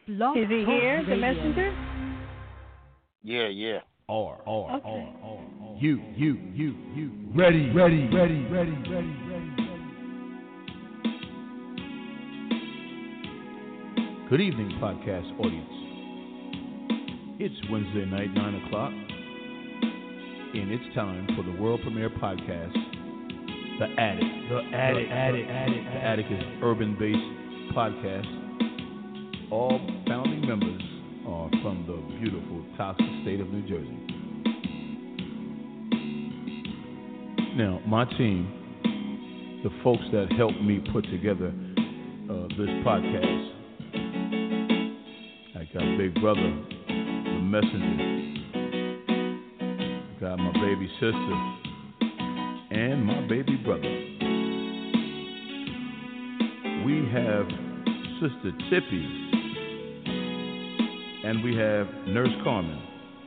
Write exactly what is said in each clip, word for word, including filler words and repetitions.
Blog Is he Talk here, the Radio. messenger? Yeah, yeah. R, R, Okay. R, R, R. You, you, you, you. Ready, ready, ready, ready, ready, ready, ready. Good evening, podcast audience. It's Wednesday night, nine o'clock, and it's time for the world premiere podcast, The Attic. The Attic, the Attic, Attic. The Attic is an urban-based podcast. All founding members are from the beautiful, toxic state of New Jersey. Now, my team, the folks that helped me put together uh, this podcast, I got Big Brother, the Messenger, I got my baby sister, and my baby brother. We have Sister Tippy, and we have Nurse Carmen.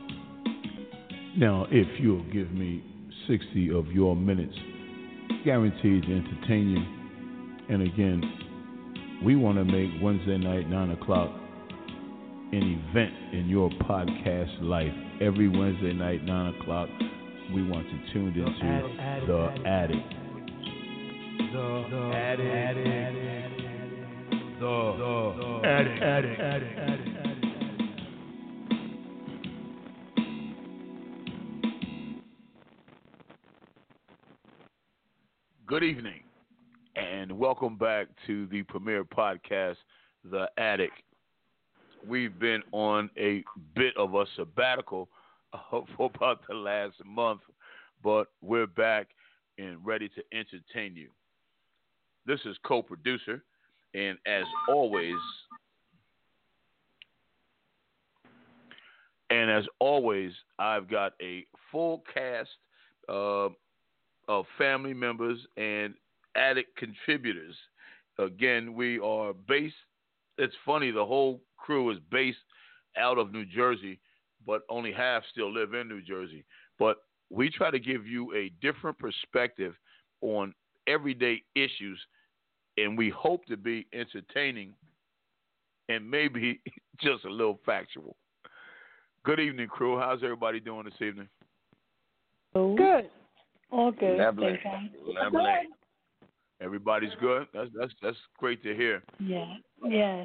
Now, if you'll give me sixty of your minutes, guaranteed to entertain you. And again, we want to make Wednesday night, nine o'clock, an event in your podcast life. Every Wednesday night, nine o'clock, we want you tuned into The Attic. The Attic. The Attic. The Attic. Attic. Attic. Good evening, and welcome back to the premiere podcast, The Attic. We've been on a bit of a sabbatical uh, for about the last month, but we're back and ready to entertain you. This is co-producer, and as always, and as always, I've got a full cast uh, of family members and Attic contributors. Again, we are based, it's funny, the whole crew is based out of New Jersey, but only half still live in New Jersey. But we try to give you a different perspective on everyday issues, and we hope to be entertaining and maybe just a little factual. Good evening, crew. How's everybody doing this evening? Good. All good. Lovely. Lovely. Everybody's good? That's, that's, that's great to hear. Yeah. Yes.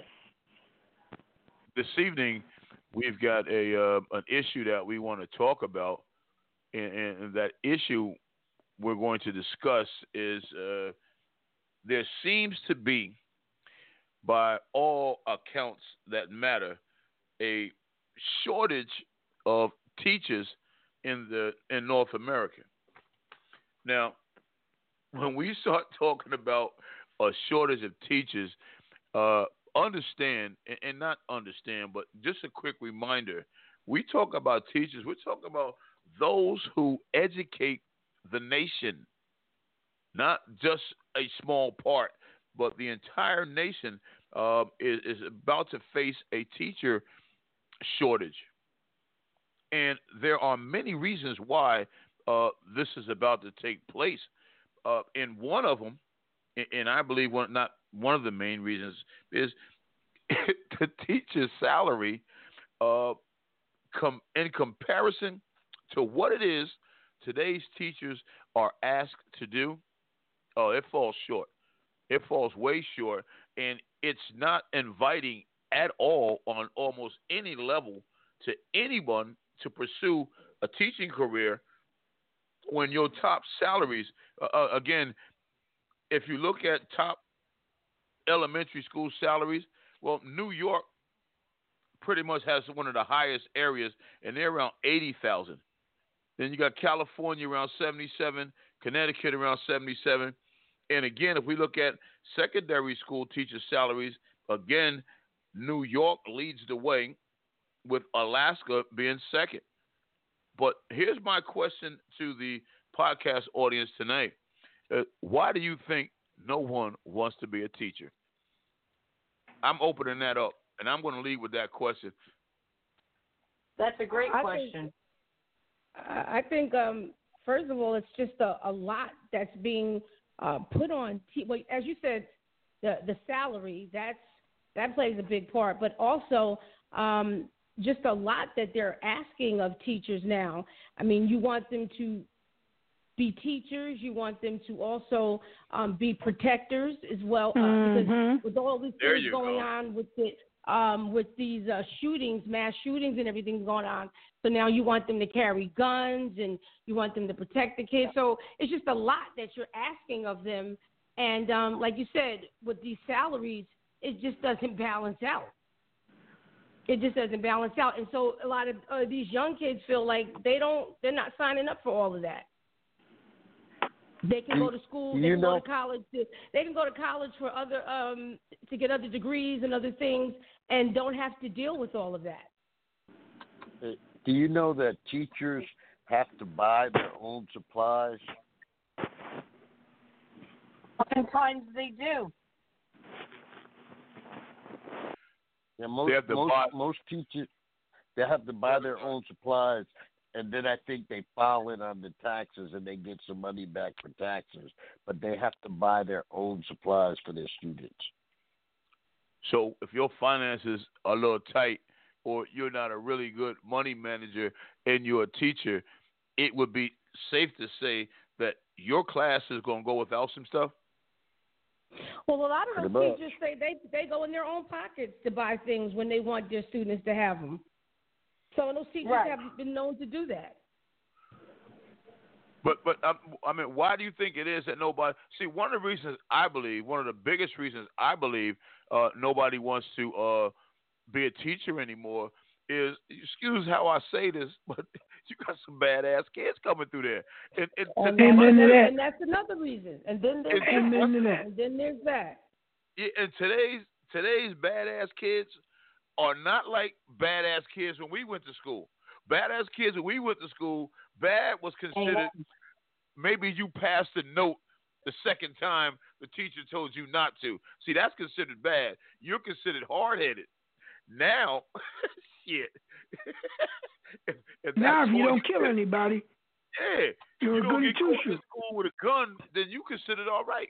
This evening, we've got a uh, an issue that we want to talk about, and, and that issue we're going to discuss is uh, there seems to be, by all accounts that matter, a shortage of teachers in the in North America. Now, when we start talking about a shortage of teachers, uh, understand, and, and not understand, but just a quick reminder, we talk about teachers, we're talking about those who educate the nation, not just a small part, but the entire nation uh, is, is about to face a teacher shortage. And there are many reasons why uh, this is about to take place. Uh, and one of them, and I believe one, not one of the main reasons, is the teacher's salary uh, com- in comparison to what it is today's teachers are asked to do. Oh, it falls short. It falls way short. And it's not inviting at all on almost any level to anyone to pursue a teaching career when your top salaries, uh, again, if you look at top elementary school salaries, well, New York pretty much has one of the highest areas, and they're around eighty thousand. Then you got California around seventy-seven, Connecticut around seventy-seven. And again, if we look at secondary school teacher salaries, again, New York leads the way, with Alaska being second. But here's my question to the podcast audience tonight. Uh, why do you think no one wants to be a teacher? I'm opening that up, and I'm going to lead with that question. That's a great I question. Think, I think, um, first of all, it's just a, a lot that's being uh, put on. Te- well, as you said, the the salary, that's that plays a big part. But also, um, just a lot that they're asking of teachers now. I mean, you want them to be teachers. You want them to also um, be protectors as well, uh, mm-hmm. because with all these There things you going go. on with the um, with these uh, shootings, mass shootings, and everything going on. So now you want them to carry guns, and you want them to protect the kids. So it's just a lot that you're asking of them. And um, like you said, with these salaries, it just doesn't balance out. It just doesn't balance out. And so a lot of uh, these young kids feel like they don't, they're not signing up for all of that. They can go to school, they You can know- go to college, to, they can go to college for other, um, to get other degrees and other things, and don't have to deal with all of that. Do you know that teachers have to buy their own supplies? Sometimes they do. Yeah, most They have to most, buy- most teachers, they have to buy their own supplies, and then I think they file it on the taxes and they get some money back for taxes. But they have to buy their own supplies for their students. So if your finances are a little tight, or you're not a really good money manager and you're a teacher, it would be safe to say that your class is going to go without some stuff? Well, a lot of Pretty those much. teachers say they, they go in their own pockets to buy things when they want their students to have them. So those teachers Right. have been known to do that. But but um, I mean, why do you think it is that nobody? See, one of the reasons I believe, one of the biggest reasons I believe, uh, nobody wants to uh, be a teacher anymore is, excuse how I say this, but you got some badass kids coming through there. And, and, And, and, Amen to that. and that's another reason. And then there's It's- that. Amen to that. And then there's that. Yeah, and today's today's badass kids are not like badass kids when we went to school. Badass kids when we went to school, bad was considered maybe you passed a note the second time the teacher told you not to. See, that's considered bad. You're considered hard-headed. Now, shit. if, if Now, that's if you all don't kill anybody, yeah, you're you a don't goody get caught in two-shoes. school with a gun, then you considered all right.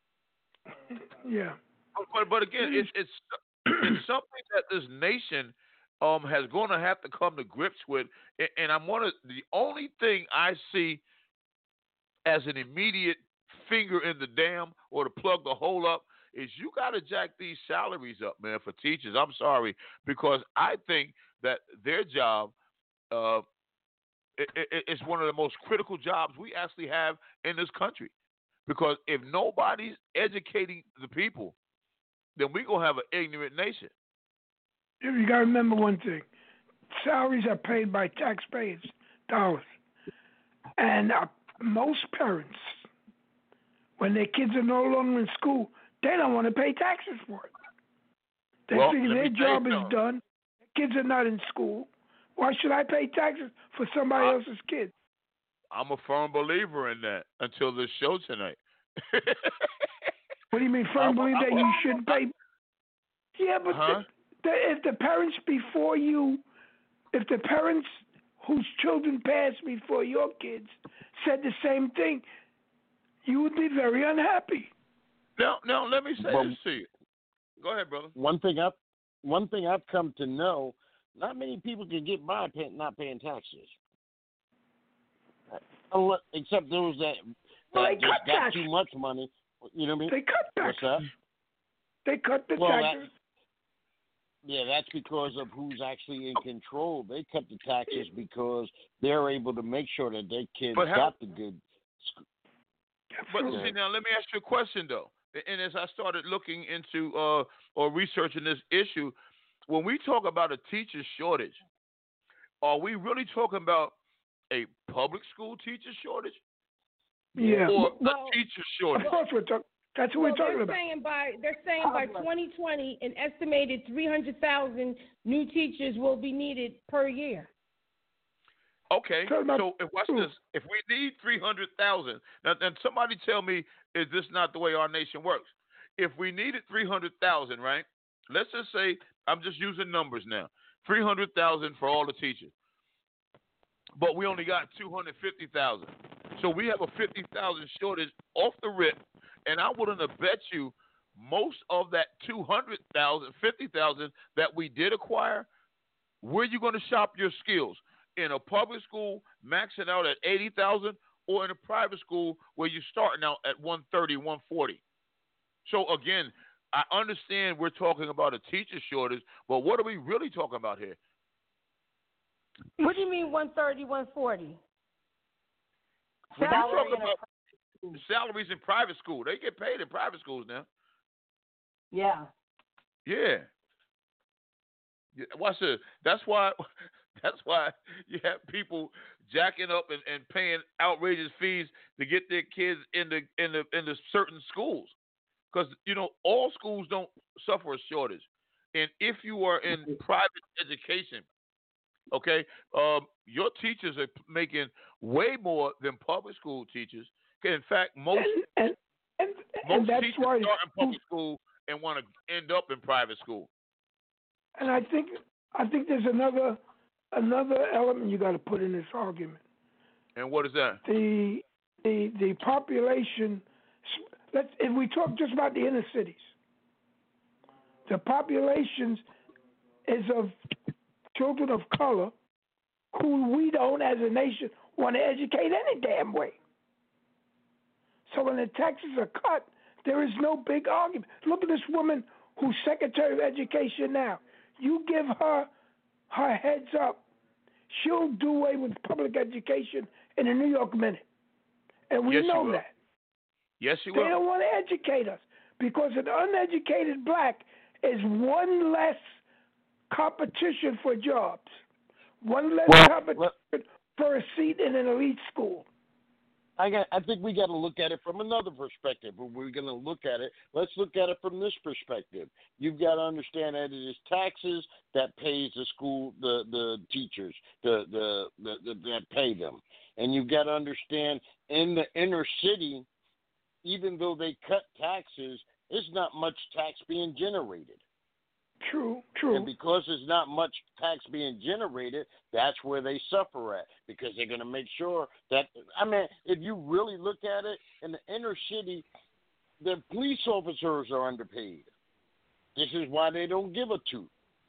Yeah. But but again, it's it's it's something that this nation um has going to have to come to grips with, and, and I'm one of the only thing I see as an immediate finger in the dam or to plug the hole up is you got to jack these salaries up, man, for teachers. I'm sorry, because I think that their job uh it, it, it's one of the most critical jobs we actually have in this country, because if nobody's educating the people, then we're going to have an ignorant nation. You got to remember one thing. Salaries are paid by taxpayers' dollars. And uh, most parents, when their kids are no longer in school, they don't want to pay taxes for it. They Well, figure let their me tell you job is something. done. Kids are not in school. Why should I pay taxes for somebody I- else's kids? I'm a firm believer in that until this show tonight. What do you mean, firm I'm- believe that I'm- you should pay? Yeah, but Huh? the, the, if the parents before you, if the parents whose children passed before your kids said the same thing, you would be very unhappy. Now, now, let me say Well- this to you. Go ahead, brother. One thing I've one thing I've come to know: not many people can get by pay, not paying taxes, Unle- except those that, Well, that they just cut got taxes. too much money. You know what I mean? They cut What's taxes. that? They cut the Well, that- taxes. Yeah, that's because of who's actually in control. They cut the taxes because they're able to make sure that their kids But how- got the good. sc- But Absolutely. see, now let me ask you a question though. And as I started looking into uh, or researching this issue, when we talk about a teacher shortage, are we really talking about a public school teacher shortage Yeah. or Well- a teacher Of shortage? course, we're talking. That's what Well, we're talking they're about. saying by they're saying by Public. twenty twenty, an estimated three hundred thousand new teachers will be needed per year. Okay, Talking about- so if watch this. If we need three hundred thousand, now, then somebody tell me, is this not the way our nation works? If we needed three hundred thousand, right? Let's just say I'm just using numbers now. Three hundred thousand for all the teachers, but we only got two hundred fifty thousand. So we have a fifty thousand shortage off the rip, and I'm willing to bet you most of that two hundred thousand, fifty thousand that we did acquire, where are you going to shop your skills? In a public school, maxing out at eighty thousand, or in a private school where you're starting out at one thirty, one forty. So again, I understand we're talking about a teacher shortage, but what are we really talking about here? What do you mean one thirty, one forty? When you talk about salaries in private school, they get paid in private schools now. Yeah. Yeah. Yeah, watch this. That's why. That's why you have people jacking up and, and paying outrageous fees to get their kids into into into certain schools, because you know all schools don't suffer a shortage, and if you are in private education, okay, um, your teachers are making way more than public school teachers. In fact, most and, and, and, most and that's teachers why start in public school and want to end up in private school. And I think I think there's another another element you got to put in this argument. And what is that? The the the population. Let's if we talk just about the inner cities, the populations is of children of color who we don't, as a nation, want to educate any damn way. So when the taxes are cut, there is no big argument. Look at this woman who's Secretary of Education now. You give her her heads up, she'll do away with public education in a New York minute. And we yes, know that. Yes, she they will. They don't want to educate us because an uneducated black is one less competition for jobs, one less well, competition well, for a seat in an elite school. I got. I think we got to look at it from another perspective. If we're going to look at it, let's look at it from this perspective. You've got to understand that it is taxes that pays the school, the the teachers, the the, the, the that pay them, and you've got to understand in the inner city, even though they cut taxes, there's not much tax being generated. True, true. And because there's not much tax being generated, that's where they suffer at, because they're going to make sure that, I mean, if you really look at it, in the inner city, the police officers are underpaid. This is why they don't give a toot.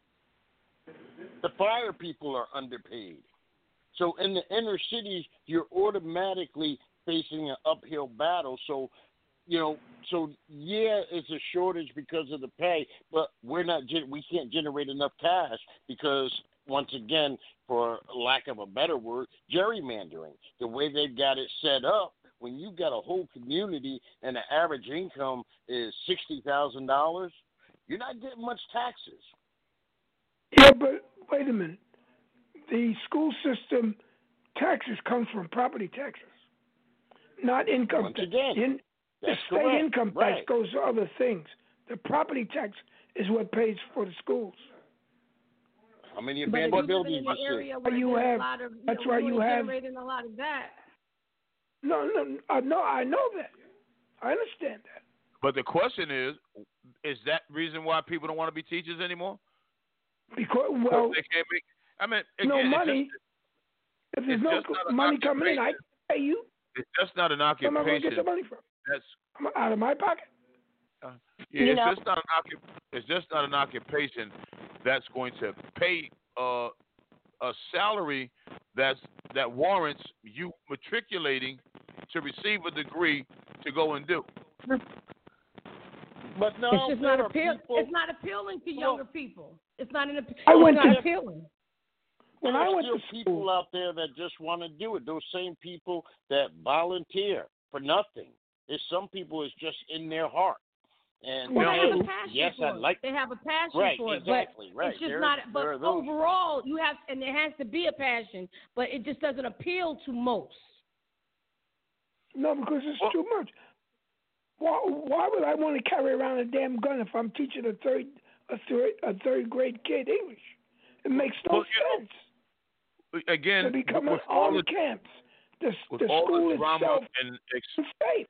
The fire people are underpaid. So in the inner cities, you're automatically facing an uphill battle. So, you know, so yeah, it's a shortage because of the pay, but we're not. We can't generate enough cash because, once again, for lack of a better word, gerrymandering. The way they've got it set up, when you've got a whole community and the average income is sixty thousand dollars, you're not getting much taxes. Yeah, but wait a minute. The school system taxes comes from property taxes, not income Once tax. again. In, That's the state correct. income tax right. goes to other things. The property tax is what pays for the schools. How many But if abandoned you live buildings in an you area see? where You there's have- a lot of, you that's know, why you you ain't have- generating a lot of that. No, no, uh, no. I know that. I understand that. But the question is, is that reason why people don't want to be teachers anymore? Because well, they can't make. I mean, again, no it's money. just- if there's it's no just not an money coming in, I occupation. can pay you. It's just not an Where am I going to occupation. get the money from? That's I'm out of my pocket. uh, yeah, You it's know- just not an occup- It's just not an occupation that's going to pay uh, a salary that's that warrants you matriculating to receive a degree to go and do. But no, It's just there not are appeal. people- It's not appealing to younger people. It's not an. It's I went not to- appealing. When there I are went still to people school, out there that just want to do it. Those same people that volunteer for nothing. There's some people it's just in their heart. And Well, No. they hey, have a passion yes, for I it. like They have a passion right, for it, exactly, but right. it's just There- not. there But are those. overall, you have, and there has to be a passion, but it just doesn't appeal to most. no, because it's Well- too much. Why, why would I want to carry around a damn gun if I'm teaching a third a third a third grade kid English? It makes no Well, you know, sense. Again, To become with an all armed the camps, the, with the all school the drama itself and ex- is safe.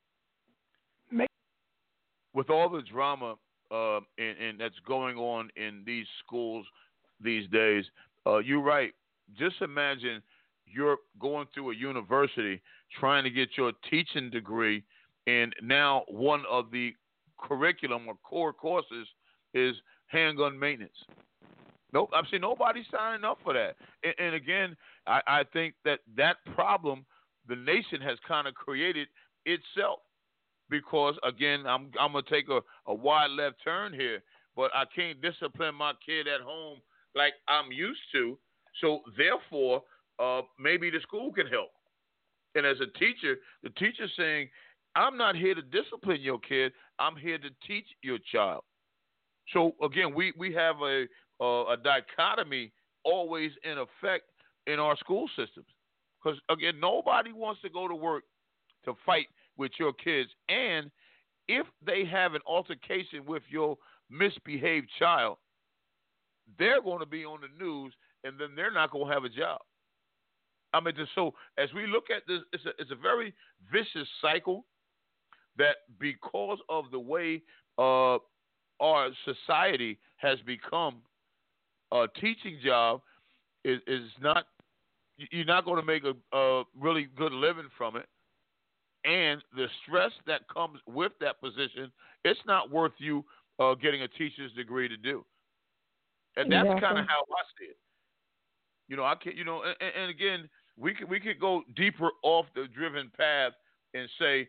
with all the drama uh, and, and that's going on in these schools these days, uh, you're right. Just imagine you're going through a university trying to get your teaching degree, and now one of the curriculum or core courses is handgun maintenance. Nope, I've seen nobody signing up for that. And, and again, I, I think that that problem the nation has kind of created itself because, again, I'm I'm gonna take a, a wide left turn here, but I can't discipline my kid at home like I'm used to. So therefore, uh, maybe the school can help. And as a teacher, the teacher's saying, I'm not here to discipline your kid. I'm here to teach your child. So again, we, we have a, a a dichotomy always in effect in our school systems. Because again, nobody wants to go to work to fight with your kids. And if they have an altercation with your misbehaved child, they're going to be on the news, and then they're not going to have a job. I mean, so as we look at this, it's a, it's a very vicious cycle that because of the way uh, our society has become, a teaching job is, is not, you're not going to make a, a really good living from it. And the stress that comes with that position, it's not worth you uh, getting a teacher's degree to do. And that's exactly. kind of how I see it. You know, I can, you know, and, and again, we could we could go deeper off the driven path and say,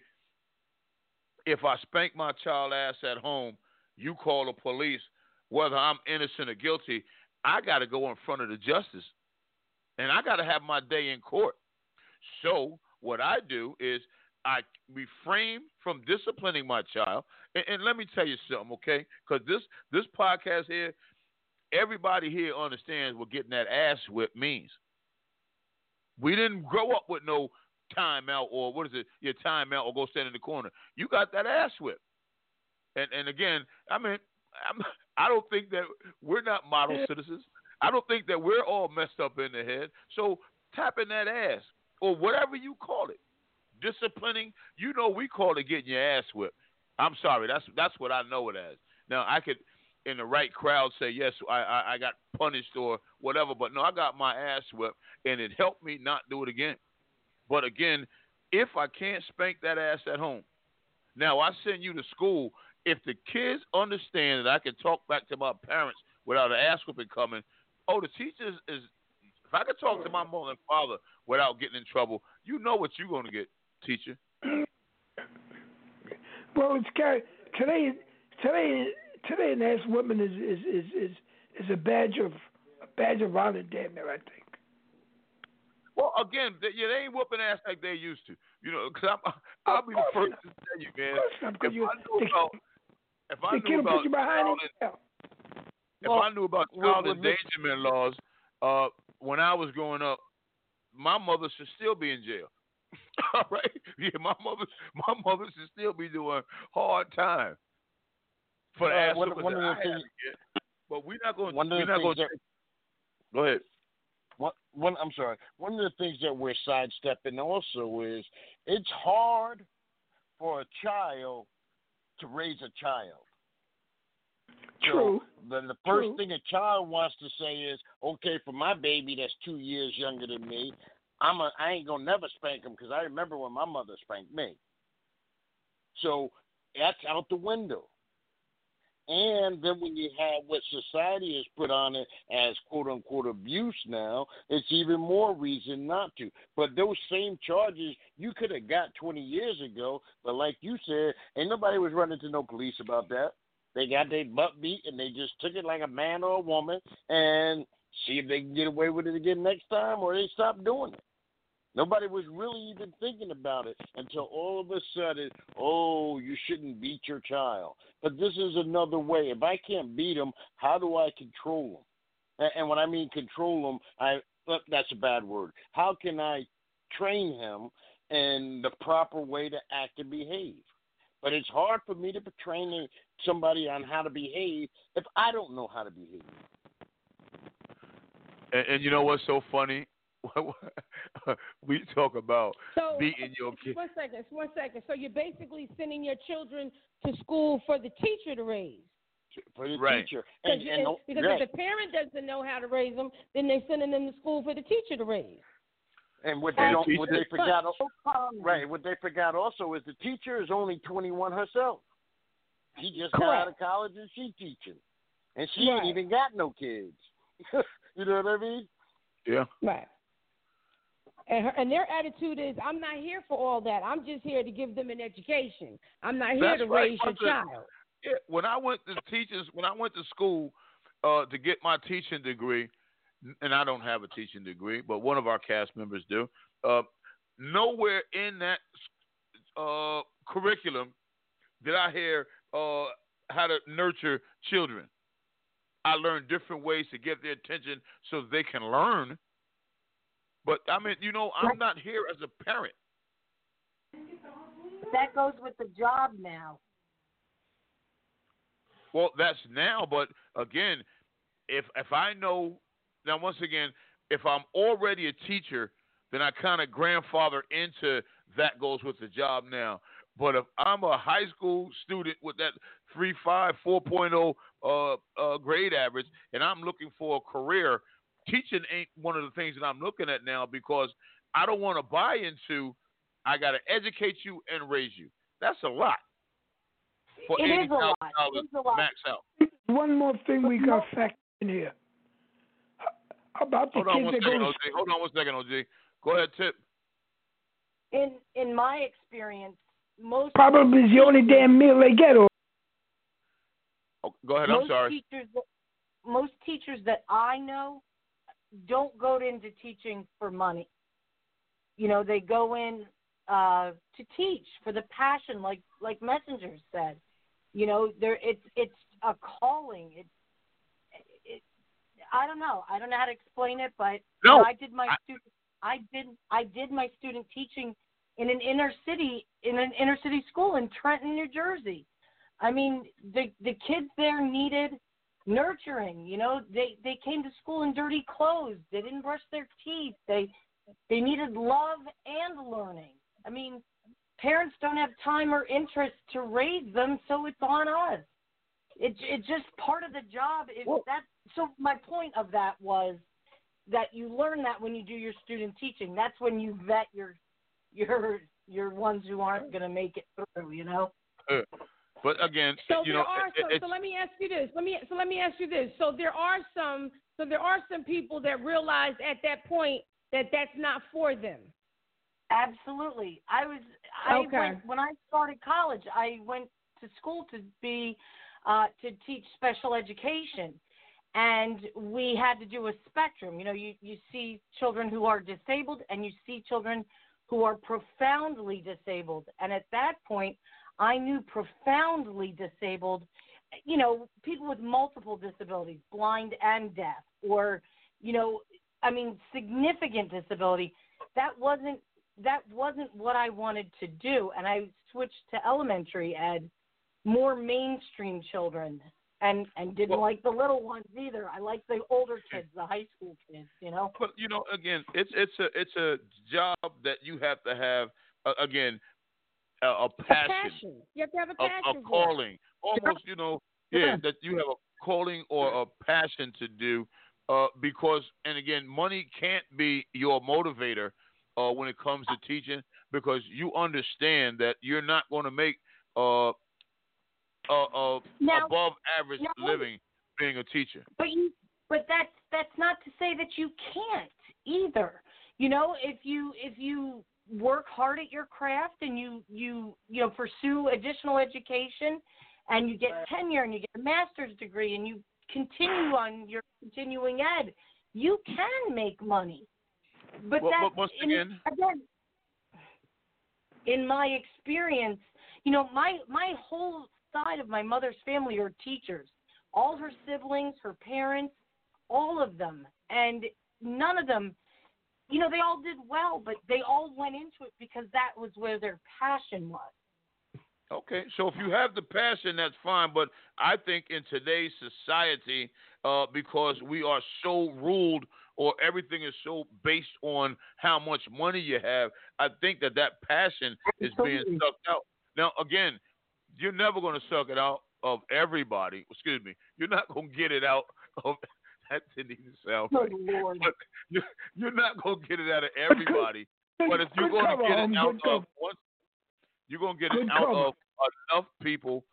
if I spank my child ass at home, you call the police, whether I'm innocent or guilty, I got to go in front of the justice, and I got to have my day in court. So what I do is I refrain from disciplining my child, and, and let me tell you something, okay? Because this this podcast here, everybody here understands what getting that ass whipped means. We didn't grow up with no timeout or what is it, your timeout or go stand in the corner. You got that ass whipped. And and again, I mean, I'm, I don't think that we're not model citizens. I don't think that we're all messed up in the head. So tapping that ass or whatever you call it, disciplining, you know, we call it getting your ass whipped. I'm sorry, that's that's what I know it as. Now I could, in the right crowd, say yes, I, I I got punished or whatever, but no, I got my ass whipped, and it helped me not do it again. But again, if I can't spank that ass at home, now I send you to school. If the kids understand that I can talk back to my parents without an ass whipping coming, oh, the teachers is. If I can talk to my mother and father without getting in trouble, you know what you're going to get, teacher. Well, it's kind of, today. Today, today, an ass whipping is is, is is is a badge of a badge of honor, damn near, I think. Well, again, they, yeah, they ain't whooping ass like they used to. You know, because I'll be the first to tell you, man. Not, if you, I knew the, about, if I the knew about, you behind child, if well, I knew about child endangerment laws, uh, when I was growing up, my mother should still be in jail. All right, yeah, my mother, my mother should still be doing hard time for the uh, ass one, whooping one that of the I things, had to get. But we're not going. One of We're the not going. things Go ahead. One, one, I'm sorry. One of the things that we're sidestepping also is it's hard for a child to raise a child. True. So the, the first True. thing a child wants to say is, okay, for my baby that's two years younger than me, I'm a, I ain't gonna never spank him because I remember when my mother spanked me. So that's out the window. And then when you have what society has put on it as quote-unquote abuse now, it's even more reason not to. But those same charges you could have got twenty years ago, but like you said, ain't nobody was running to no police about that. They got their butt beat, and they just took it like a man or a woman and see if they can get away with it again next time or they stop doing it. Nobody was really even thinking about it until all of a sudden, oh, you shouldn't beat your child. But this is another way. If I can't beat them, how do I control them? And when I mean control them, I that's a bad word. How can I train him in the proper way to act and behave? But it's hard for me to train somebody on how to behave if I don't know how to behave. And, and you know what's so funny? We talk about so, beating your kids. One second, one second. So you're basically sending your children to school for the teacher to raise. For the right. teacher. And, and, and, because right. if the parent doesn't know how to raise them, then they're sending them to school for the teacher to raise. And what they don't, what they forgot, So right? What they forgot also is the teacher is only twenty-one herself. She just Correct. got out of college and she teaching, and she Right. ain't even got no kids. You know what I mean? Yeah. Right. And her, and their attitude is, I'm not here for all that. I'm just here to give them an education. I'm not here That's to right. raise your Listen, child. Yeah, when I went to teachers, when I went to school uh, to get my teaching degree, and I don't have a teaching degree, but one of our cast members do. Uh, nowhere in that uh, curriculum did I hear uh, how to nurture children. I learned different ways to get their attention so they can learn. But I mean, you know, I'm not here as a parent. That goes with the job now. Well, that's now, but again, if if I know now, once again, if I'm already a teacher, then I kind of grandfather into that goes with the job now. But if I'm a high school student with that three point five, four point oh uh, uh, grade average, and I'm looking for a career, teaching ain't one of the things that I'm looking at now because I don't want to buy into. I got to educate you and raise you. That's a lot. For It is a lot. $eighty thousand It is a lot. max out. One more thing we got factored in here about the Hold on kids one that second, go O G. Hold on one second, O G. Go ahead, Tip. In in my experience, most probably is the only damn meal they get. Or Oh, go ahead. I'm most sorry. teachers that, most teachers that I know don't go into teaching for money. You know, they go in uh, to teach for the passion, like like Messenger said. You know, there it's it's a calling. It's it, I don't know. I don't know how to explain it, but No, I did my I, student. I did I did my student teaching in an inner city in an inner city school in Trenton, New Jersey. I mean, the the kids there needed nurturing. You know, they they came to school in dirty clothes. They didn't brush their teeth. They they needed love and learning. I mean, parents don't have time or interest to raise them, so it's on us. It's it's just part of the job. If Well, that so my point of that was that you learn that when you do your student teaching. That's when you vet your your your ones who aren't going to make it through. You know. uh, but again, So you there know, are it, some. it's, So let me ask you this. Let me. So let me ask you this. So there are some. So there are some people that realize at that point that that's not for them. Absolutely. I was. I Okay. went when I started college. I went to school to be uh, to teach special education, and we had to do a spectrum. You know, you you see children who are disabled, and you see children who are profoundly disabled. And at that point, I knew profoundly disabled. You know, people with multiple disabilities, blind and deaf, or you know, I mean, significant disability. That wasn't. That wasn't what I wanted to do, and I switched to elementary ed, more mainstream children, and and didn't Well, like the little ones either. I liked the older kids, the high school kids, you know. but you know, again, it's it's a it's a job that you have to have uh, again a, a passion, A passion. You have to have a a, passion a for it. calling, almost you know, yeah, Yeah. that you have a calling or a passion to do. Uh, because and again, money can't be your motivator. Uh, when it comes to teaching, because you understand that you're not going to make uh, uh, uh, Now, above average now, living being a teacher. but you, but that's that's not to say that you can't either. You know, if you if you work hard at your craft and you you you know pursue additional education, and you get tenure and you get a master's degree and you continue on your continuing ed, you can make money. But Well, that, but once in, again- again, in my experience, you know, my my whole side of my mother's family are teachers. All her siblings, her parents, all of them, and none of them, you know, they all did well, but they all went into it because that was where their passion was. Okay, so if you have the passion, that's fine. But I think in today's society, uh, because we are so ruled, or everything is so based on how much money you have, I think that that passion is being Absolutely. sucked out. Now, again, you're never going to suck it out of everybody. Excuse me, you're not going to get it out of. That didn't even sound Good right. Lord. But you're, you're not going to get it out of everybody. But if you're Good going to cover, get it Holmes, out good of cover. once, you're going to get Good it out cover. of enough people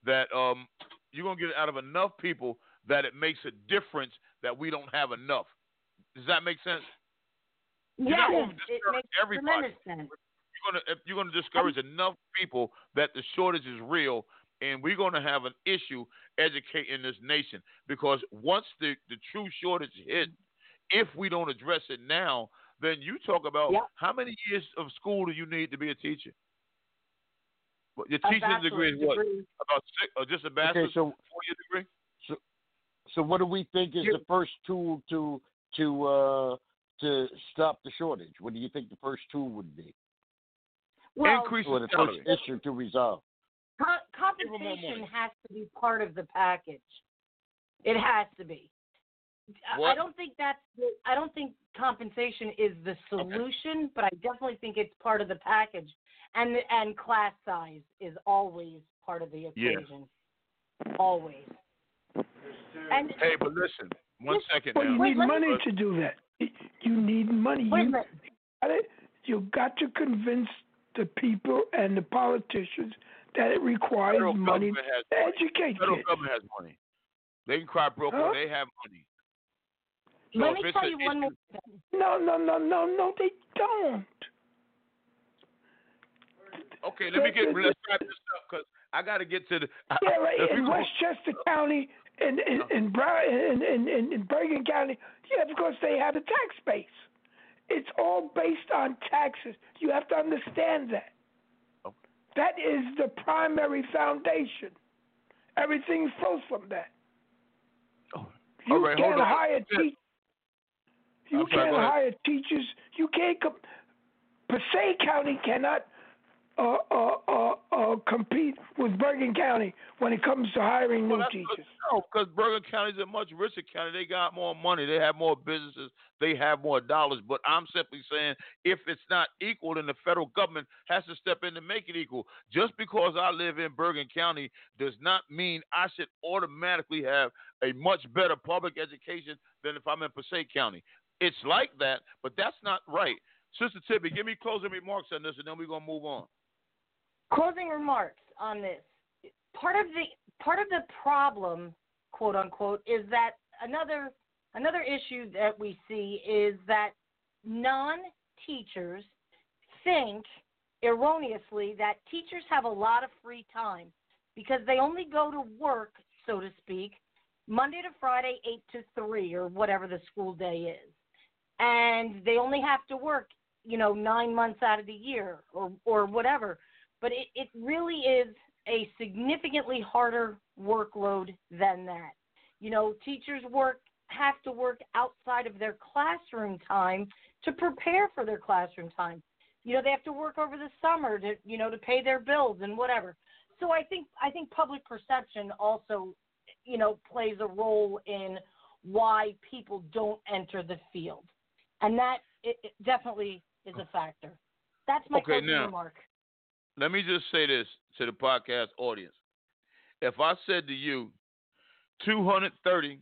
that um, you're going to get it out of enough people that it makes a difference that we don't have enough. Does that make sense? You're Yes, not going to it discourage makes everybody. tremendous sense. You're going to if you're going to discourage enough people that the shortage is real, and we're going to have an issue educating this nation, because once the, the true shortage hit, if we don't address it now, then you talk about Yep. how many years of school do you need to be a teacher? Well, your A teaching bachelor's degree is what? degree. About six, or just a bachelor's, Okay, so four-year degree? so so what do we think is Yeah. the first tool to to uh, to stop the shortage? What do you think the first tool would be, Well, Increase or the the first salary. issue to resolve? co- Give 'em more compensation money. has to be part of the package. It has to be. I- I What? don't think that's. The, I don't think compensation is the solution, but I definitely think it's part of the package. And and class size is always part of the Yeah. equation. Always. And Hey, but listen, one second Well, now. you Wait, need let me- money to do that. You need money. wait a You minute. got it. You got to convince the people and the politicians that it requires Federal money government has to money. educate Federal kids. government has money. They can cry broke, Huh? but they have money. So Let if me it's tell a you one issue- more thing. No, no, no, no, no, they don't. Okay, let me get let's wrap this up because I got to get to the. Yeah, right. if we In go- Westchester County, in in in, Brown, in, in, in, in Bergen County, yeah, because they have a tax base. It's all based on taxes. You have to understand that. Okay. That is the primary foundation. Everything flows from that. Oh, You all right, can't hold on. hire Yeah. teachers. You I'm sorry, can't go ahead. hire teachers. You can't. Com- Passaic County cannot uh, uh, uh, uh, compete with Bergen County when it comes to hiring Well, new that's teachers. No, because Bergen County is a much richer county. They got more money. They have more businesses. They have more dollars. But I'm simply saying, if it's not equal, then the federal government has to step in to make it equal. Just because I live in Bergen County does not mean I should automatically have a much better public education than if I'm in Passaic County. It's like that, but that's not right. Sister Tibby, give me closing remarks on this, and then we're gonna move on. Closing remarks on this. Part of the part of the problem, quote unquote, is that another another issue that we see is that non-teachers think erroneously that teachers have a lot of free time because they only go to work, so to speak, Monday to Friday, eight to three, or whatever the school day is, and they only have to work, you know, nine months out of the year, or or whatever. But it, it really is a significantly harder workload than that. You know, teachers work have to work outside of their classroom time to prepare for their classroom time. You know, they have to work over the summer to, you know, to pay their bills and whatever. So I think I think public perception also, you know, plays a role in why people don't enter the field, and that it, it definitely is a factor. That's my Okay, closing now, remark. Let me just say this to the podcast audience. If I said to you two hundred thirty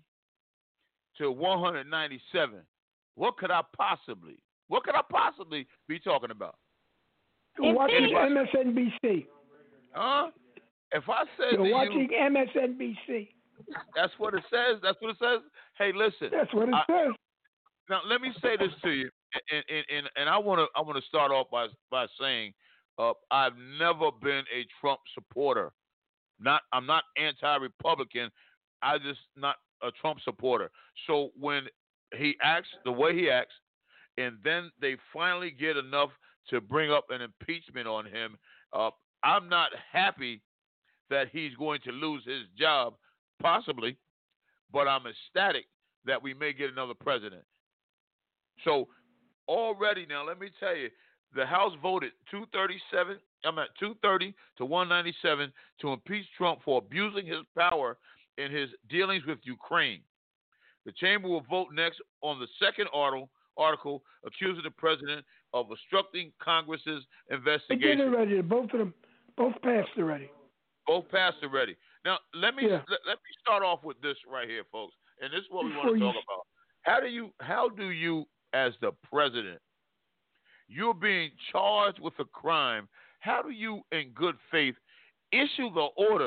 to one hundred ninety-seven, what could I possibly, what could I possibly be talking about? You're watching Anybody? M S N B C. Huh? If I said You're to watching you, M S N B C. that's what it says. That's what it says. Hey, listen. That's what it I- says. Now let me say this to you, and and and, and I want to I want to start off by by saying, uh, I've never been a Trump supporter. Not I'm not anti-Republican. I just not a Trump supporter. So when he acts the way he acts, and then they finally get enough to bring up an impeachment on him, uh, I'm not happy that he's going to lose his job, possibly, but I'm ecstatic that we may get another president. So already now, let me tell you, the House voted two thirty-seven. I'm at two thirty to one ninety-seven to impeach Trump for abusing his power in his dealings with Ukraine. The chamber will vote next on the second article, article accusing the president of obstructing Congress's They did investigation. already. Both of them, both passed already. Both passed already. Now let me Yeah. let, let me start off with this right here, folks, and this is what we want Before to you- talk about. How do you how do you as the president, you're being charged with a crime? How do you, in good faith, issue the order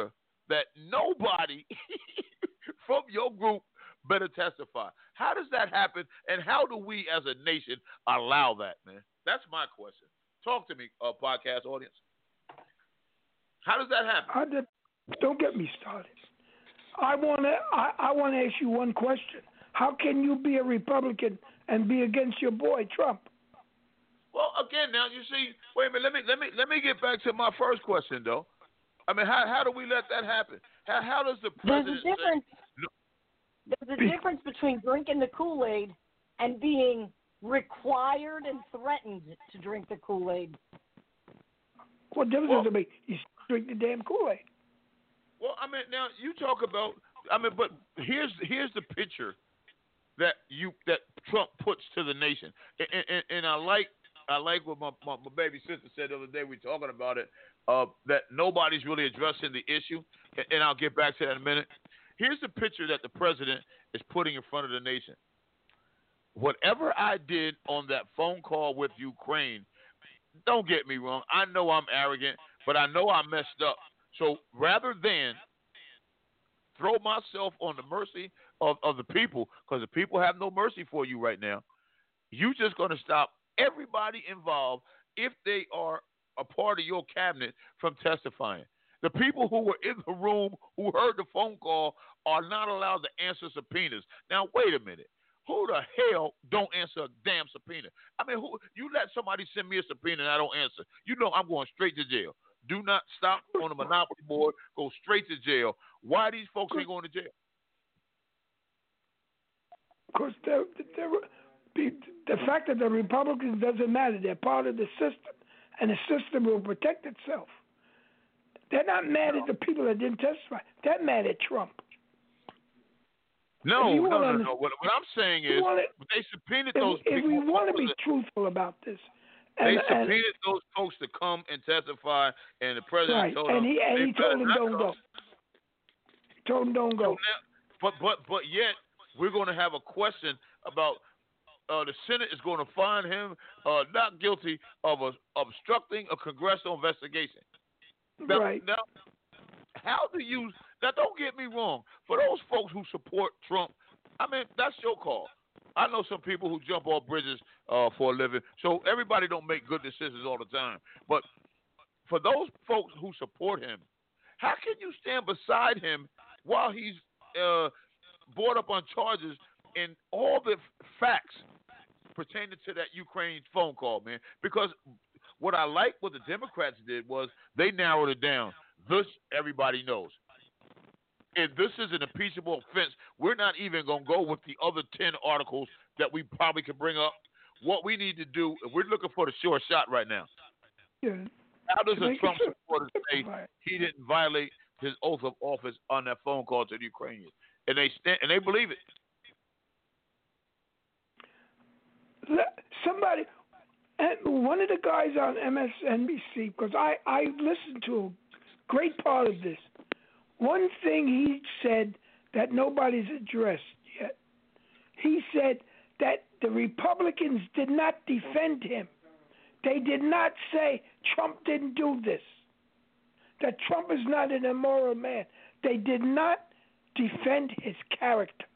that nobody from your group better testify. How does that happen, and how do we as a nation allow that, man? That's my question. Talk to me, uh, podcast audience. How does that happen? I did, don't get me started. I want to I, I want to ask you one question. How can you be a Republican and be against your boy Trump? Well, again, now you see. Wait a minute. Let me let me let me get back to my first question, though. I mean, how how do we let that happen? How how does the president There's a difference. say, no. There's a difference between drinking the Kool-Aid and being required and threatened to drink the Kool-Aid. What difference Well, does it make? You drink the damn Kool-Aid. Well, I mean, now you talk about. I mean, but here's here's the picture that you that Trump puts to the nation, and, and, and I like I like what my, my my baby sister said the other day. We were talking about it. Uh, that nobody's really addressing the issue, and, and I'll get back to that in a minute. Here's the picture that the president is putting in front of the nation. Whatever I did on that phone call with Ukraine, don't get me wrong. I know I'm arrogant, but I know I messed up. So rather than throw myself on the mercy of, of the people, because the people have no mercy for you right now, you're just going to stop everybody involved, if they are a part of your cabinet, from testifying. The people who were in the room who heard the phone call are not allowed to answer subpoenas. Now, wait a minute. Who the hell don't answer a damn subpoena? I mean, who you let somebody send me a subpoena and I don't answer? You know I'm going straight to jail. Do not stop on the Monopoly board. Go straight to jail. Why these folks ain't going to jail? Because they're, they're, the, the fact that the Republicans doesn't matter. They're part of the system, and the system will protect itself. They're not mad at the people that didn't testify. They're mad at Trump. No, no, no, no. What, what I'm saying is wanna, they subpoenaed if, those if people. If we want to be truthful about this. And, they subpoenaed and, those folks to come and testify, and the president right. told and them. He, and he told them don't come. go. He told them don't go. But, but, but yet, we're going to have a question about uh, the Senate is going to find him uh, not guilty of a, obstructing a congressional investigation. Now, right. Now, how do you – now, don't get me wrong. For those folks who support Trump, I mean, that's your call. I know some people who jump off bridges uh, for a living, so everybody don't make good decisions all the time. But for those folks who support him, how can you stand beside him while he's uh, brought up on charges in all the facts pertaining to that Ukraine phone call, man? Because what I like what the Democrats did was they narrowed it down. This everybody knows. If this is an impeachable offense, we're not even going to go with the other ten articles that we probably could bring up. What we need to do, we're looking for the sure shot right now. Yeah. How does a Trump supporter say he didn't violate his oath of office on that phone call to the Ukrainians? And they stand, and they believe it. Somebody, and one of the guys on M S N B C, because I, I listened to a great part of this. One thing he said that nobody's addressed yet, he said that the Republicans did not defend him. They did not say Trump didn't do this, that Trump is not an immoral man. They did not defend his character.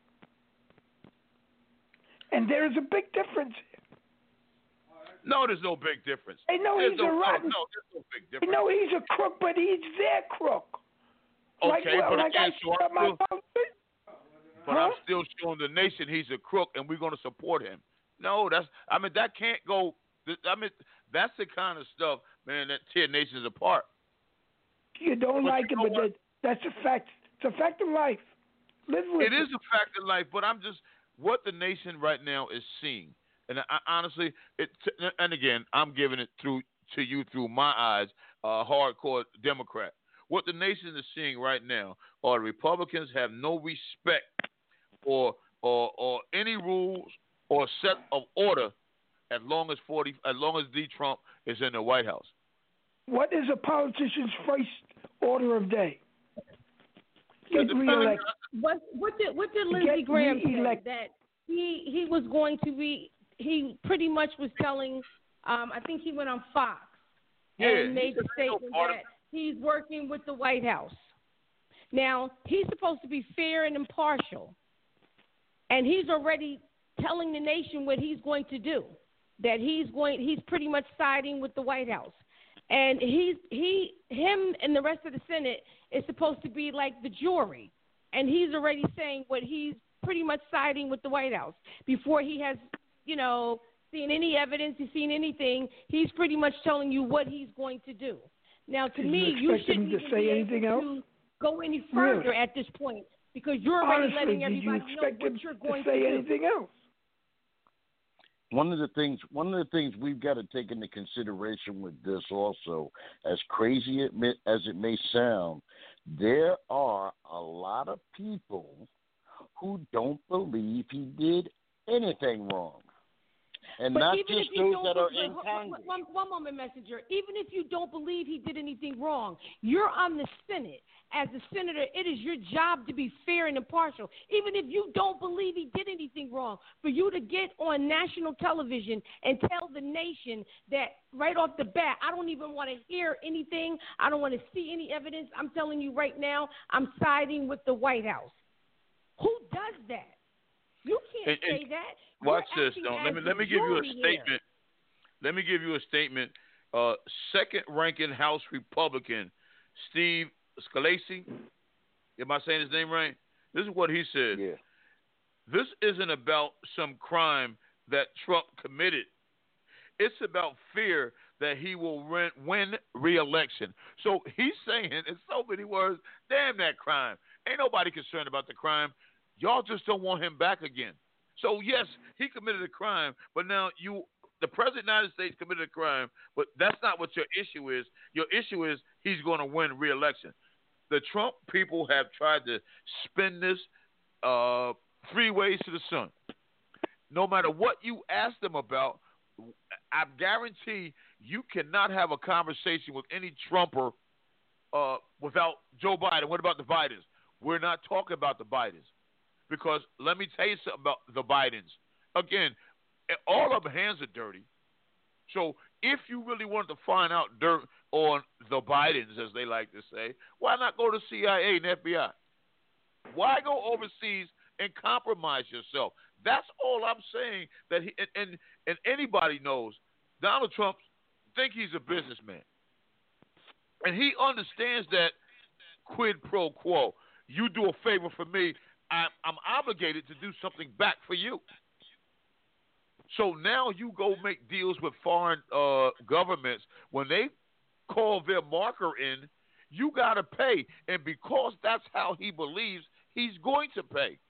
And there is a big difference here. No, there's no big difference. They know there's he's no, a rotten. No, there's no big difference. They know he's a crook, but he's their crook. Okay, like, well, but like again, I so I'm my still, but huh? I'm still showing the nation he's a crook, and we're going to support him. No, that's. I mean, that can't go. I mean, that's the kind of stuff, man, that tear nations apart. You don't but like you it, but that, that's a fact. It's a fact of life. Live with it. It is a fact of life, but I'm just what the nation right now is seeing, and I, honestly, it. And again, I'm giving it through to you through my eyes, uh, hardcore Democrat. What the nation is seeing right now are Republicans have no respect for or or any rules or set of order as long as forty as long as D. Trump is in the White House. What is a politician's first order of day? Get reelected. What what did what did Lindsey Graham say re-elected. that he he was going to be he pretty much was telling um I think he went on Fox Yeah, and made the statement that he's working with the White House. Now, he's supposed to be fair and impartial, and he's already telling the nation what he's going to do, that he's going, he's pretty much siding with the White House. And he's, he, him and the rest of the Senate is supposed to be like the jury, and he's already saying what he's pretty much siding with the White House before he has, you know, seen any evidence, he's seen anything. He's pretty much telling you what he's going to do. Now, to Did me, you you expect him shouldn't to even say be anything able else? to go any further Really? at this point because you're already Honestly, letting did everybody you know expect what him you're to going say to do. anything else? One of the things, one of the things we've got to take into consideration with this also, as crazy it may, as it may sound, there are a lot of people who don't believe he did anything wrong. And But not even just if you those don't that are believe- in one- Congress. One, one moment, Messenger. Even if you don't believe he did anything wrong, you're on the Senate. As a senator, it is your job to be fair and impartial. Even if you don't believe he did anything wrong, for you to get on national television and tell the nation that right off the bat, I don't even want to hear anything. I don't want to see any evidence. I'm telling you right now, I'm siding with the White House. Who does that? You can't And- and say that. Watch You're this, acting though. as Let me the let me give you a jury here. statement. Let me give you a statement. Uh, second-ranking House Republican Steve Scalise. Am I saying his name right? This is what he said. Yeah. This isn't about some crime that Trump committed. It's about fear that he will win, win re-election. So he's saying in so many words, damn that crime. Ain't nobody concerned about the crime. Y'all just don't want him back again. So, yes, he committed a crime, but now you, the President of the United States committed a crime, but that's not what your issue is. Your issue is he's going to win re-election. The Trump people have tried to spin this uh, three ways to the sun. No matter what you ask them about, I guarantee you cannot have a conversation with any Trumper uh, without Joe Biden. What about the Bidens? We're not talking about the Bidens. Because let me tell you something about the Bidens. Again, all of their hands are dirty. So if you really wanted to find out dirt on the Bidens, as they like to say, why not go to C I A and F B I? Why go overseas and compromise yourself? That's all I'm saying. That he, and, and and anybody knows Donald Trump think he's a businessman, and he understands that quid pro quo. You do a favor for me, I'm, I'm obligated to do something back for you. So now you go make deals with foreign uh, governments. When they call their marker in, you got to pay. And because that's how he believes, he's going to pay.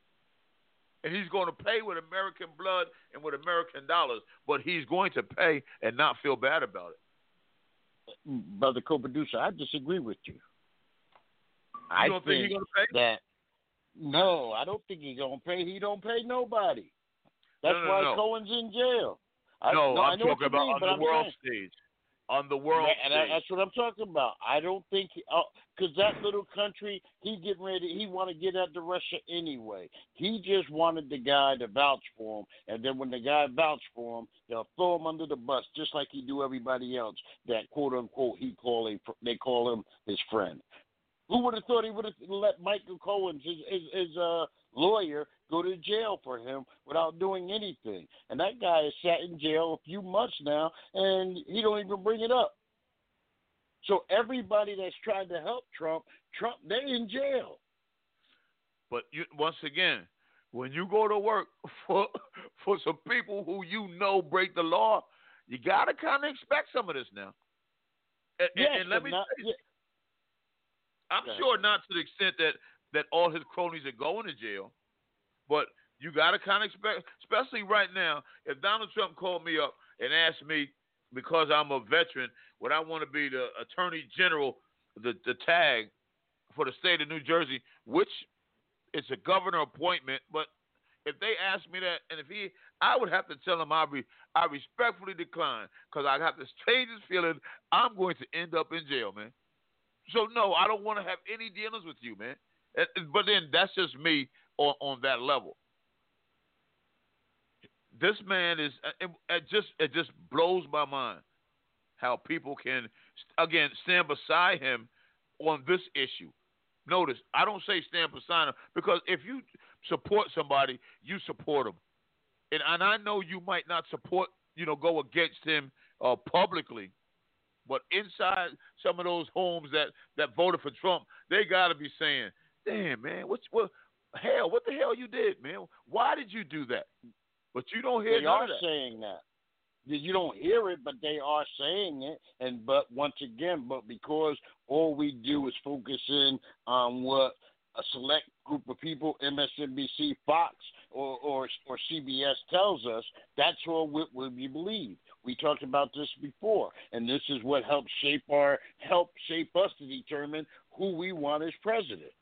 And he's going to pay with American blood and with American dollars. But he's going to pay and not feel bad about it. Brother co-producer, I disagree with you. You I don't think, think he's going to pay? that no, I don't think he's gonna pay. He don't pay nobody. That's no, no, why no. Cohen's in jail. I, no, no, I'm I know talking what you about mean, on but the I'm world saying, stage. On the world Right, and I, stage. that's what I'm talking about. I don't think because uh, that little country, he getting ready. He want to get out to Russia anyway. He just wanted the guy to vouch for him, and then when the guy vouched for him, they'll throw him under the bus, just like he do everybody else. That quote unquote he call a, they call him his friend. Who would have thought he would have let Michael Cohen, his, his, his uh, lawyer, go to jail for him without doing anything? And that guy has sat in jail a few months now, and he don't even bring it up. So everybody that's trying to help Trump, Trump, they're in jail. But you, once again, when you go to work for for some people who you know break the law, you got to kind of expect some of this now. And, Yes, and, and let but me not, tell you, yeah. I'm Okay. sure not to the extent that, that all his cronies are going to jail, but you got to kind of expect, especially right now, if Donald Trump called me up and asked me, because I'm a veteran, would I want to be the attorney general, the, the tag for the state of New Jersey, which it's a governor appointment, but if they ask me that, and if he, I would have to tell him I be, I respectfully decline, because I have this change this feeling I'm going to end up in jail, man. So no, I don't want to have any dealings with you, man. But then that's just me on, on that level. This man is it, it just it just blows my mind how people can again stand beside him on this issue. Notice, I don't say stamp or sign them because if you support somebody, you support them. And, and I know you might not support, you know, go against him uh, publicly, but inside some of those homes that, that voted for Trump, they got to be saying, damn, man, what's, what, hell, what the hell you did, man? Why did you do that? But you don't hear they none are of that. saying that. You don't hear it, but they are saying it. And but once again, but because all we do is focus in on what a select group of people, M S N B C, Fox, or or, or C B S tells us, that's all what we believe. We talked about this before, and this is what helps shape our help shape us to determine who we want as president.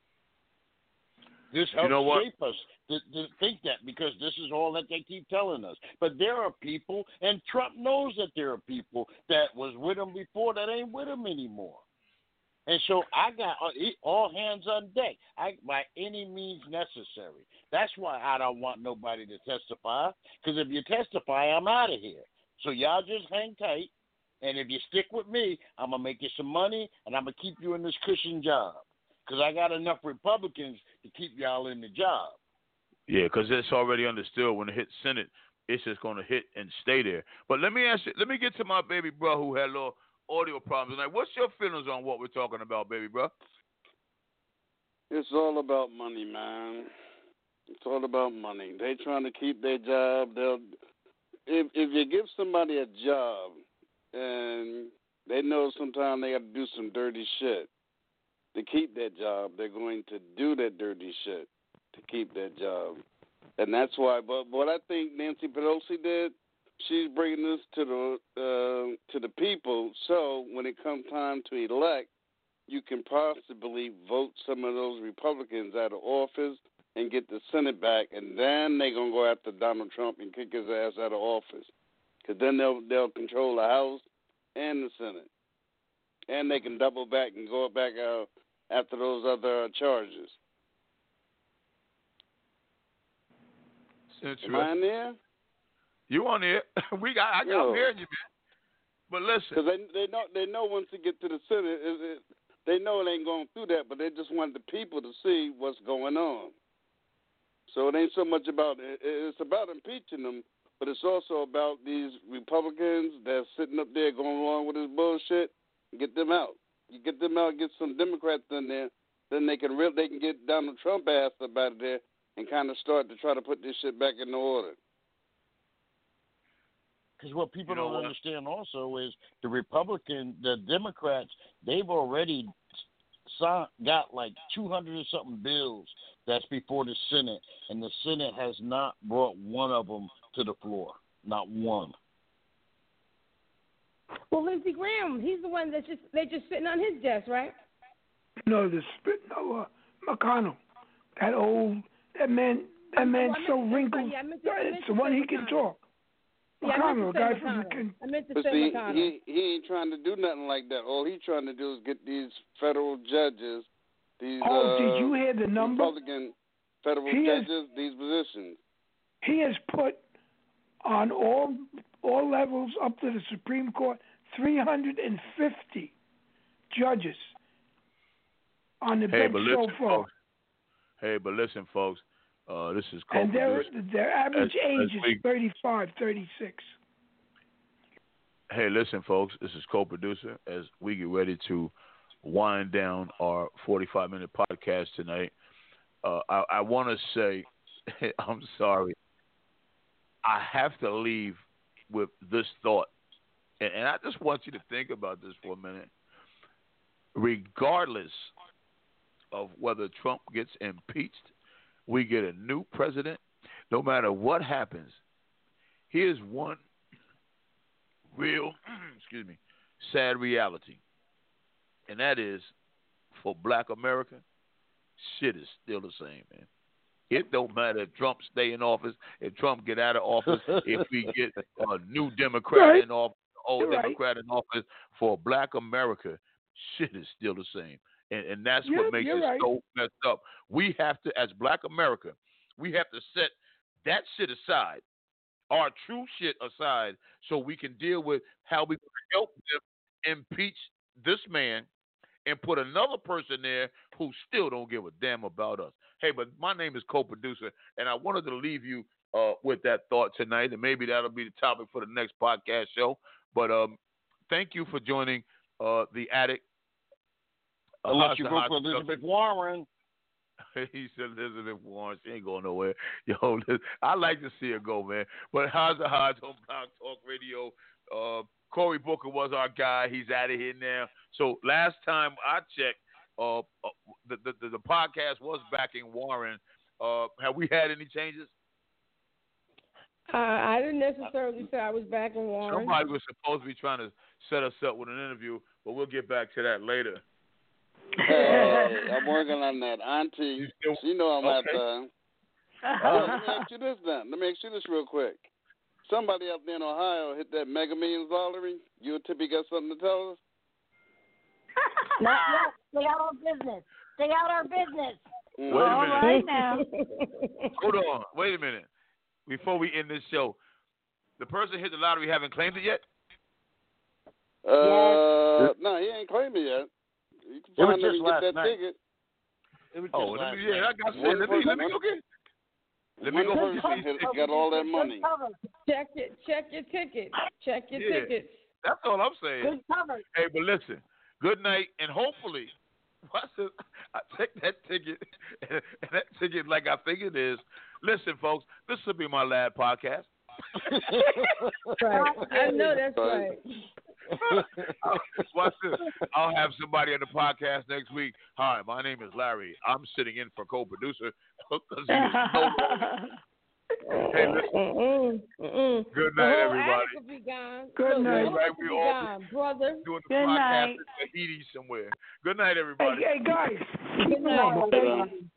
This helps you know shape us to, to think that because this is all that they keep telling us. But there are people, and Trump knows that there are people that was with him before that ain't with him anymore. And so I got all hands on deck, I, by any means necessary. That's why I don't want nobody to testify, because if you testify, I'm out of here. So y'all just hang tight, and if you stick with me, I'm going to make you some money, and I'm going to keep you in this cushion job. Because I got enough Republicans to keep y'all in the job. Yeah, because it's already understood when it hits Senate, it's just going to hit and stay there. But let me ask you, let me get to my baby bro who had a little audio problems tonight. What's your feelings on what we're talking about, baby bro? It's all about money, man. It's all about money. They trying to keep their job. They'll if if you give somebody a job and they know sometimes they got to do some dirty shit to keep that job, they're going to do that dirty shit to keep that job. And that's why, but what I think Nancy Pelosi did, she's bringing this to the uh, to the people, so when it comes time to elect, you can possibly vote some of those Republicans out of office and get the Senate back, and then they're going to go after Donald Trump and kick his ass out of office. Because then they'll, they'll control the House and the Senate. And they can double back and go back out after those other charges. Am I in there? You on there? We got. I, Yo. I'm hearing you, man. But listen, because they they know they know once they get to the Senate, it, it, they know it ain't going through that, but they just want the people to see what's going on. So it ain't so much about it, it's about impeaching them, but it's also about these Republicans that's sitting up there going along with this bullshit. Get them out. You get them out, get some Democrats in there, then they can real they can get Donald Trump ass up out of there and kind of start to try to put this shit back in order. Because what people You know don't what? understand also is the Republican, the Democrats, they've already signed, got like two hundred or something bills that's before the Senate, and the Senate has not brought one of them to the floor. Not one. Well, Lindsey Graham, he's the one that's just they're just sitting on his desk, right? No, the spit. No, uh, McConnell. That old. That man. That Oh, man's I meant so to say- wrinkled. yeah, I meant to- I meant It's to the one say he can McConnell. talk. Yeah, I McConnell, meant a to guy say from the. McConnell. Con- I meant to But say see, McConnell. he he ain't trying to do nothing like that. All he's trying to do is get these federal judges, these Oh, uh, did you hear the number? Republican federal He has- judges, these positions. He has put on all all levels up to the Supreme Court three hundred fifty judges on the hey, bench but so listen, far. folks. Hey, but listen, folks. Uh, this is And their co-produced. their average as- age as is we- thirty-five, thirty-six. Hey, listen, folks. This is co-producer as we get ready to wind down our forty-five minute podcast tonight. Uh, I, I want to say, I'm sorry. I have to leave with this thought, and, and I just want you to think about this for a minute. Regardless of whether Trump gets impeached, we get a new president. No matter what happens, here's one real, excuse me, sad reality, and that is for Black America, shit is still the same, man. It don't matter if Trump stay in office, if Trump get out of office, if we get a new Democrat Right. in office, old You're right. Democrat in office. For Black America, shit is still the same, and and that's Yeah, what makes you're it right. so messed up. We have to, as Black America, we have to set that shit aside, our true shit aside, so we can deal with how we can help them impeach this man and put another person there who still don't give a damn about us. Hey, but my name is co-producer, and I wanted to leave you uh, with that thought tonight, and maybe that'll be the topic for the next podcast show. But um, thank you for joining uh, the Attic. Uh, Unless you the go hot for stuff. Elizabeth Warren. He said Elizabeth Warren. She ain't going nowhere. Yo, I like to see her go, man. But how's the odds on Blog Talk Radio? Uh, Cory Booker was our guy. He's out of here now. So last time I checked, uh, uh, the, the the podcast was backing Warren. Uh, have we had any changes? Uh, I didn't necessarily say I was backing Warren. Somebody was supposed to be trying to set us up with an interview, but we'll get back to that later. Hey, I'm working on that. Auntie, still, she know I'm okay. out there. Well, let me ask you this then. Let me ask you this real quick. Somebody up there in Ohio hit that Mega Millions lottery. You and Tippy got something to tell us? Not yet. Stay out our business. Stay out our business. Wait a All minute. right now. Hold on. Wait a minute. Before we end this show, the person hit the lottery haven't claimed it yet? Uh, no, he ain't claimed it yet. You can It was find him just and get last that night. ticket. It was Oh, just let last me, yeah, night. like I said, One let me, let me person- go get Let me One go. person hit, got all that money. Good cover. Check it. Check your tickets. Check your Yeah. tickets. That's all I'm saying. Good cover. Hey, but listen, good night, and hopefully, watch this, I take that ticket, and that ticket like I think it is. Listen, folks, this will be my last podcast. Right. I know that's right. Watch this. I'll have somebody on the podcast next week. Hi, my name is Larry. I'm sitting in for co-producer. Because he is no Hey, listen. Mm-mm, mm-mm. Good The night, whole everybody. attic will be gone. Good Look, night. the whole Right, attic we will be all- gone, brother. Doing the Good podcast night. in Tahiti somewhere. Good night, Hey, everybody. hey guys, keep Good night. warm, okay?